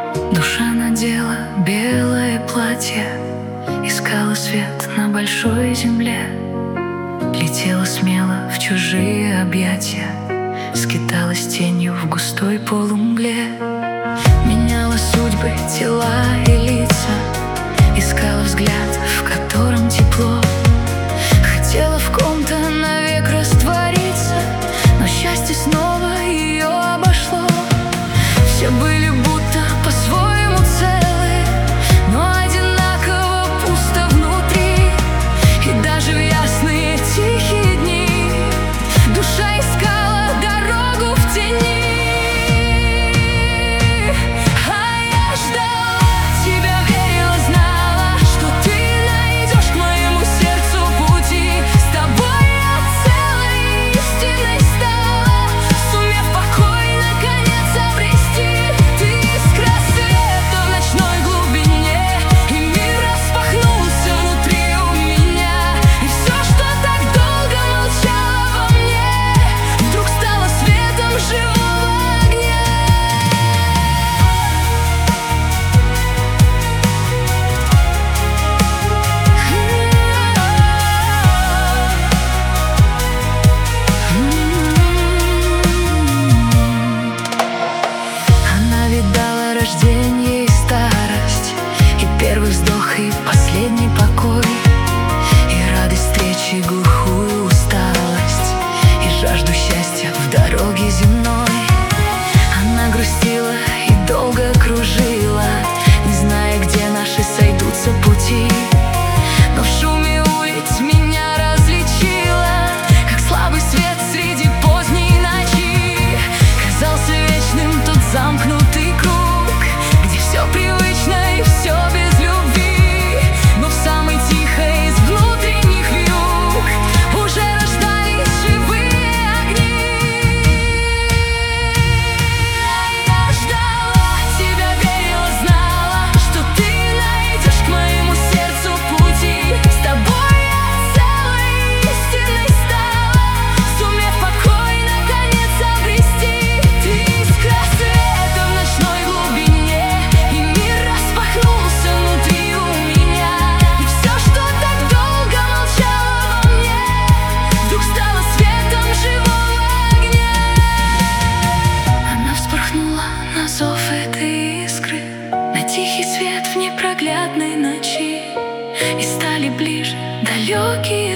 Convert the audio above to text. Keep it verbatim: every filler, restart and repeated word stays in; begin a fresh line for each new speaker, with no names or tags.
Душа надела белое платье, искала свет на большой земле, летела смело в чужие объятия, скиталась тенью в густой полумгле. Меняла судьбы, тела и лица, искала взгляд, в котором тепло. Хотела в ком-то навек раствориться, но счастье снова ее обошло. Все были будто по-своему целы, но одинаково пусто внутри. И даже в ясные тихие дни душа искала дорогу в тени. Рождение и старость, и первый вздох, и последний покой, и радость встречи, и глухую усталость, и жажду счастья в дороге земной. Она грустила и долго кружила, не зная, где наши сойдутся пути. Но в шуме улиц меня различила, как слабый свет среди поздней ночи. Казался вечным тот замкнутый круг, все привычно и все без любви, но в самой тихой из внутренних вьюг уже рождались живые огни. Я ждала тебя, верила, знала, что ты найдешь к моему сердцу пути. С тобой я целой истиной стала, сумев покой наконец обрести. Ты искра света в ночной глубине, внутри у меня, и все, что так долго молчало во мне, вдруг стало светом живого огня. Она вспорхнула на зов этой искры, на тихий свет в непроглядной ночи, и стали ближе далекие